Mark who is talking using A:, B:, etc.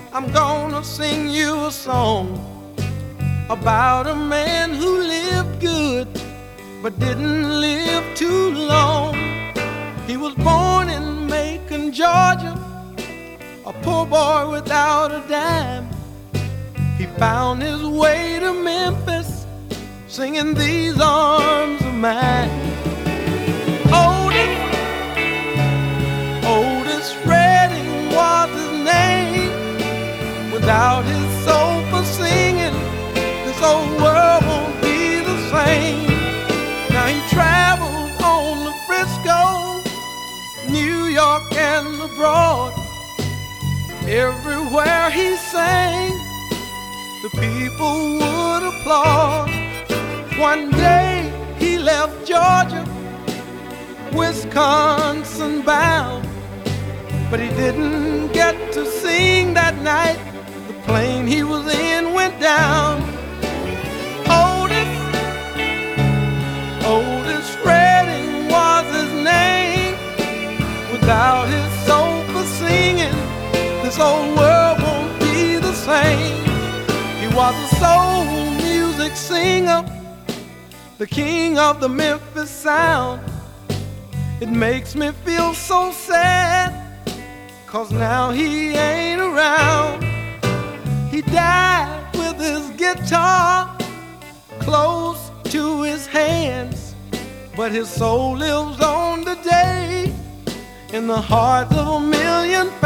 A: I'm gonna sing you a song about a man who lived good but didn't live too long. He was born in Macon, Georgia, a poor boy without a dime. He found his way to Memphis, singing These Arms of Mine. Otis Redding was his name. Without his soul for singing, this old world won't be the same. Now he travels on to Frisco, New York and abroad. Everywhere he sang, the people would applaud. One day he left Georgia, Wisconsin bound, but he didn't get to sing that night. The plane he was in went down. Otis Redding was his name. Without his soul for singing, this old world won't be the same. He was a soul music singer, the king of the Memphis sound. It makes me feel so sad, 'cause now he ain't around. He died with his guitar close to his hands, but his soul lives on today in the hearts of a million